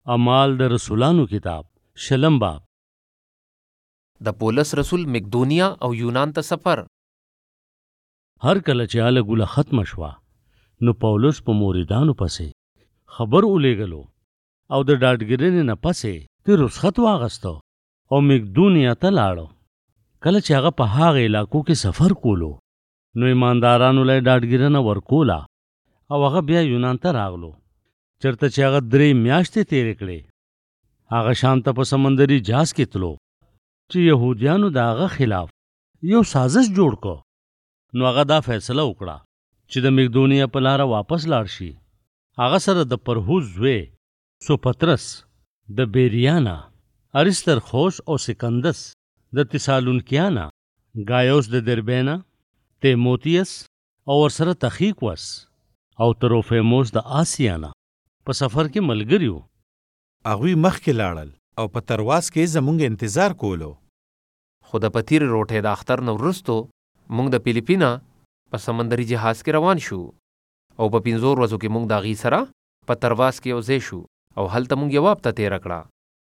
اعمال د رسولانو کتاب شلم باب. د پولس رسول مقدونیا او یونان ته سفر. هر کله چې هله ګوله ختمه شوه نو پولس په موریدانو پسې خبر ولیږلو او د ډاډګرنې نه پسې د رخصت واغسته او مقدونیا ته لاړو. کله چې هغه په هغه علاقو کې سفر کولو نو ایماندارانو له ډاډګرنه ورکوله او هغه بیا یونان ته راغلو، چرته چې هغه 3 میاشتې تیرې کړې. هغه شام ته په سمندري جهاز کې تلو چې یهودیانو د هغه خلاف یو سازش جوړ کو. نو هغه دا فیصله وکړه چې د مقدونیا په لاره واپس لاړ شي. هغه سره د پرهوز زوی سوپترس د بیریانا، اریسترخوس او سکندس د تسالونکیانا، گایوس د دربینا، تیموتیس او ورسره تخیکوس او تروفیموس د آسیانا په سفر کې ملګریو. هغوی مخکې لاړل او په ترواز کې زموږ انتظار کولو. خو د پتیر روټې د اختر نه وروستو موږ د فلیپینا په سمندري جهاز کې روان شو او په 5 ورځو کې موږ د هغې سره په ترواز کې یو ځای شو او هلته موږ یوه هفته تېره کړه.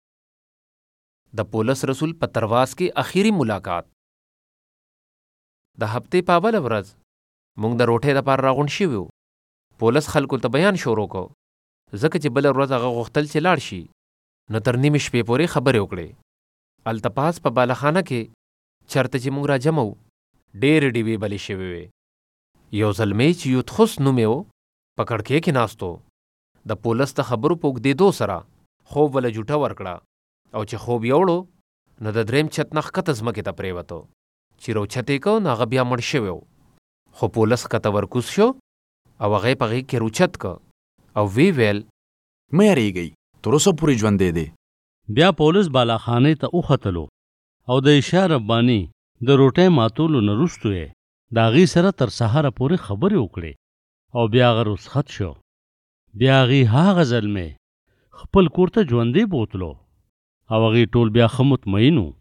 د پولس رسول په ترواز کې اخیری ملاقات. د هفتې په اوله ورځ موږ د روټې دپاره راغونډ شوي وو. پولس خلکو ته بیان شروع کو ځکه چې بله ورځ هغه غوښتل چې لاړ شي، نو تر نیمې شپې پورې خبرې وکړې. هلته پاس په بالاخانه کې چرته چې موږ راجمع وو ډېرې ډیوې بلې شوې وې. یو زلمی چې یوتخوس نوم یې و په کړکۍ کې ناست و. د پولس د خبرو په اوږدېدو سره خوب وله جوټه ورکړه او چې خوب یې وړو نو د 3 چت نه ښکته ځمکې ته پرېوتو. چې روچت یې کو نو هغه بیا مړ شوی و. خو پولس ښکته ورکوز شو او هغه یې په غېږ کې روچت که او وی ویل مه یریږئ، تر اوسه پورې ژوندی دی. بیا پولس بالاخانې ته وختلو او د عشاء رباني د روټۍ ماتولو نه وروستو یې د هغې سره تر سهاره پورې خبرې وکړې او بیا هغه رخصت شو. بیا هغې هغه زلمی خپل کور ته ژوندی بوتلو او هغې ټول بیا ښه مطمئن وو.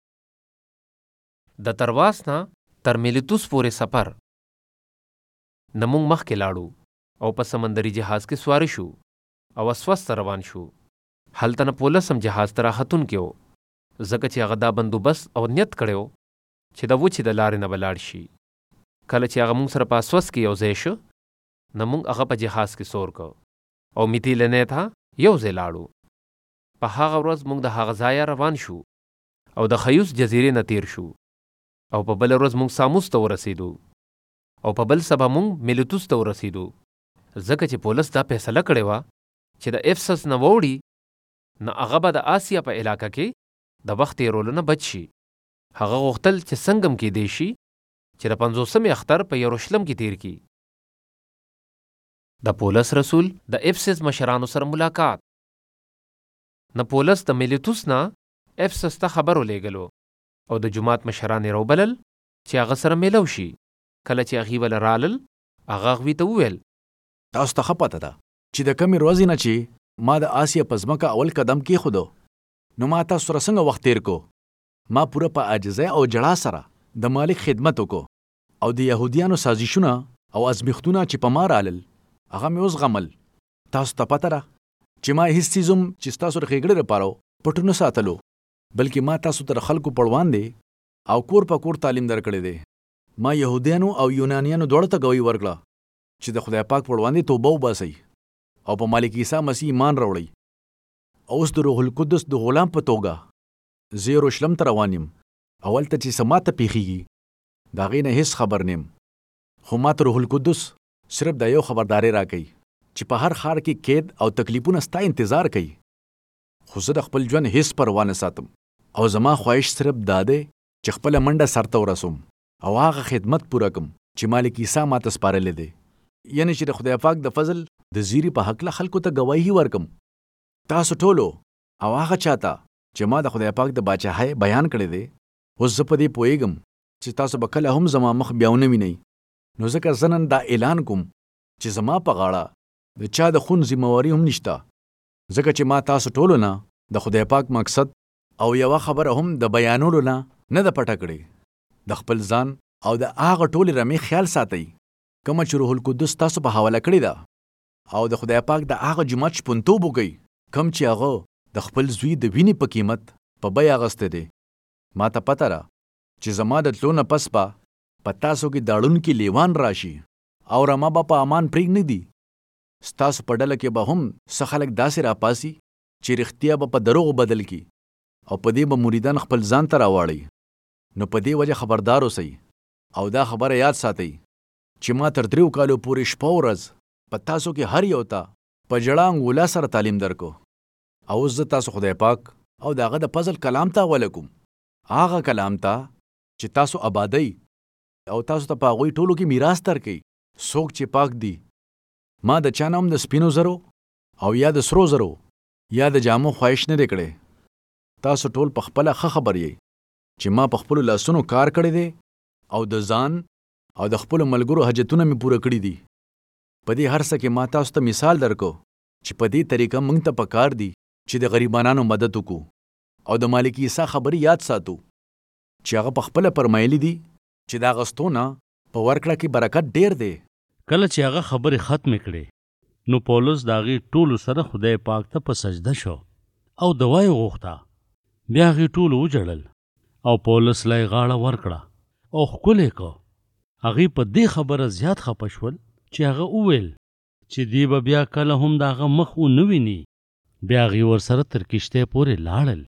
د ترواس نه تر میلیتوس پورې سفر. نه موږ مخکې لاړو او په سمندري جهاز کې سواره شو او اسوس ته روان شو. هلته نه پولس هم جهاز ته راختونکی و ځکه چې هغه دا بندوبست او نیت کړی و چې د وچې د لارې نه به لاړ شي. کله چې هغه موږ سره په اسوس کې یو ځای شو نو موږ هغه په جهاز کې سور کو او میتیلنې ته یو ځای لاړو. په هغه ورځ موږ د هغه ځایه روان شو او د خیوس جزیرې نه تیر شو او په بله ورځ موږ ساموس ته ورسېدو او په بل سبا موږ میلیتوس ته ورسېدو ځکه چې پولس دا فیصله کړې وه چې د افسس نه ووړي نو هغه به د آسیا په علاقه کې د وخت تېرولو نه بچ شي. هغه غوښتل چې څنګه هم کیدی شي چې د 50مې اختر په یروشلم کې تیر کړي. د پولس رسول د افسس مشرانو سره ملاقات. نه پولس د میلیتوس نه افسس ته خبر ولېږلو او د جومات مشران یې راوبلل چې هغه سره میلو شي. کله چې هغې وله رالل هغه هغوی ته وویل تاسو ته ښه پته ده چې د کمې ورځې نه چې ما د آسیا په ځمکه اول قدم کېښودو نو ما تاسو سره څنګه وخت تېر کو. ما پوره په عاجزۍ او ژړا سره د مالک خدمت وکړو او د یهودیانو سازشونه او ازمیښتونه چې په ما رالل هغه مې وزغمل. تاسو ته پته ده چې ما هېڅ څیز هم چې ستاسو د ښېګړې لپاره پټ نه ساتلو، بلکې ما تاسو ته د خلکو په وړاندې او کور په کور تعلیم درکړی دی. ما یهودیانو او یونانیانو دواړو ته ګواهي ورکړه چې د خدای پاک په وړاندې توبه وباسئ او په مالک عیسی مسیح ایمان راوړئ. اوس د روح القدس د غلام په توګه زه یروشلم ته روان یم او هلته چې څه ماته پیښیږي د هغې نه هېڅ خبر نیم. خو ما ته روح القدس صرف دا یو خبرداری راکوي چې په هر ښار کې قید او تکلیفونه ستا انتظار کوي. خو زه د خپل ژوند هېڅ پروا نه ساتم او زما خواهش صرف دا دی چې خپله منډه سرته ورسوم او هغه خدمت پوره کم چې مالک عیسی ماته سپارلی دی، یعنی چې د خدای پاک د فضل د زیری په هکله خلکو ته ګواهي ورکم. تاسو ټولو او هغه چاته چې ما د خدای پاک د باچاهۍ بیان کړی دی. اوس زه په دې پوهیږم چې تاسو به کله هم زما مخ بیا ونه وینئ. نو ځکه زه نن دا اعلان کوم چې زما په غاړه د چا د خون ذمواري هم نشته، ځکه چې ما تاسو ټولو نه د خدای پاک مقصد او یوه خبره هم د بیانولو نه ده پټه کړې. د خپل ځان او د هغه ټولې رمې خیال ساتئ کومه چې روح القدس تاسو په حواله کړې ده او د خدای پاک د هغه جومات شپونتوب وکئ کم چې هغه د خپل زوی د وینې په قیمت په بیه اغستی دی. ما ته پته ده چې زما د تلو نه پس به په تاسو کې داړونکي لیوان راشي او رما به په امان پرېږدي. ستاسو په ډله کې به هم څه خلک داسې راپاسي چې رښتیا به په دروغو بدل کی او په دې به مریدان خپل ځان ته راواړي. نو په دې وجه خبردار اوسئ او دا خبره یاد ساتئ چې ما تر 3 کالو پورې شپه ورځ په تاسو کې هر یو ته په جړه انګولا سره تعلیم درکو. او اوس زه تاسو خدای پاک او د هغه د فضل کلام ته حواله کوم، هغه کلام ته چې تاسو آبادئ او تاسو ته په هغوی ټولو کې میراث درکوي. څوک چې پاک دی، ما د چا نه هم د سپینو زرو او یا د سرو زرو یا د جامو خواهش نه دی کړی. تاسو ټول په خپله ښه خبر یئ چې ما په خپلو لاسونو کار کړی دی او د ځان او د خپلو ملګرو حاجتونه مې پوره کړي دي. په دې هر څه کې ما تاسو ته مثال درکو چې په دې طریقه موږ ته پکار دي چې د غریبانو مدد وکړو او د مالک عیسی خبرې یاد ساتو چې هغه په خپله فرمایلی دي چې د اغوستو نه په ورکړه کې برکت ډیر دی. کله چې هغه خبرې ختمې کړې نو پولس د هغې ټولو سره خدای پاک ته په سجده شو او دوا یې غوښته. بیا هغې ټولو وژړل او پولس له یې غاړه ورکړه او ښکل یې کړ. هغې په دې خبره زیات خفه شول چې هغه وویل چې دی به بیا کله هم د هغه مخ ونه ویني. بیا هغې ورسره تر کښتۍ پورې لاړل.